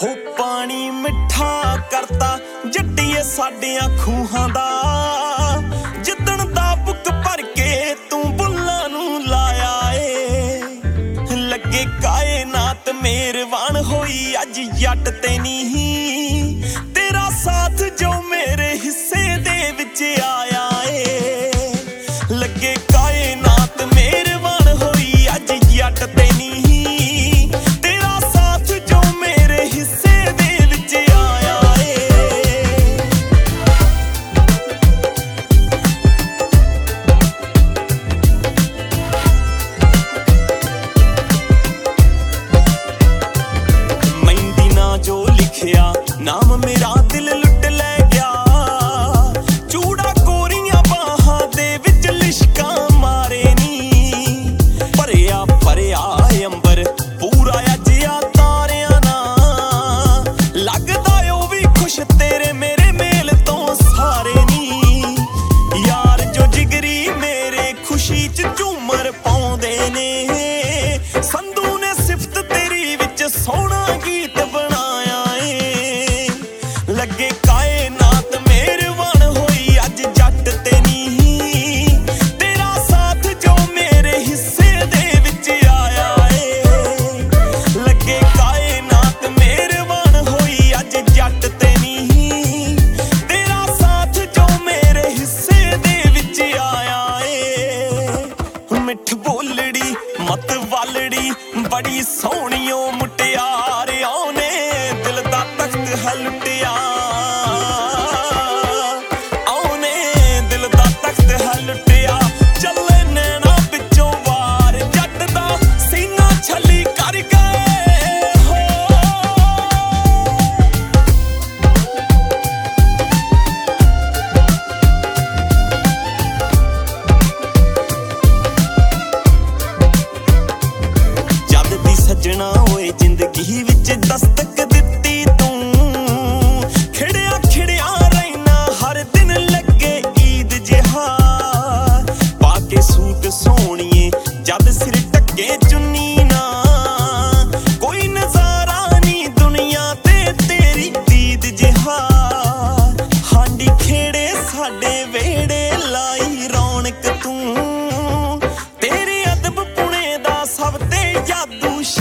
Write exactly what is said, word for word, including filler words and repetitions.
हो पानी मिठा करता जट्टिए साडियां खूहां दा जिद्दण दा बुक भर के तू बुल्लां नूं लाया ए लगे कायनात मेहरबान होई अज जट ते नहीं तेरा साथ जो मेरे हिस्से दे विच आया ए लगे कायनात मेहरबान होई अज जट ते नहीं नाम मेरा दिल लुट ले गया चूड़ा कोरियां बाहां दे विच लिशकां मारे नी भरिया भरिया अंबर पूरा अजिया तारियां ना लगदा ओ भी खुश तेरे मेरे मेल तो सारे नी यार जो जिगरी मेरे खुशी च झूमर पाउंदे ने संधू ने सिफत तेरी विच सोहना गीत बनाया लगे कायनात मेहरबान होई अज जट ते नहीं तेरा साथ जो मेरे हिस्से दे विच आया ए लगे कायनात मेहरबान होई अज जट ते नहीं तेरा साथ जो मेरे हिस्से दे विच आया ए मिठ बोलड़ी मत वालड़ी बड़ी सोहणियो मुटियार आउने दिल दा तख्त है लुटिया सजना होए जिंदगी विच दस्तक दित्ती तू खिड़िया खिड़िया रहना हर दिन लगे ईद जिहा पाके सूट सोहणिए जद सिर ढके चुन्नी ना कोई नजारा नी दुनिया ते तेरी दीद जिहा हांडी खेड़े साडे वेड़े लाई रौनक तू तेरे अदब पुणे दा सब ते जादू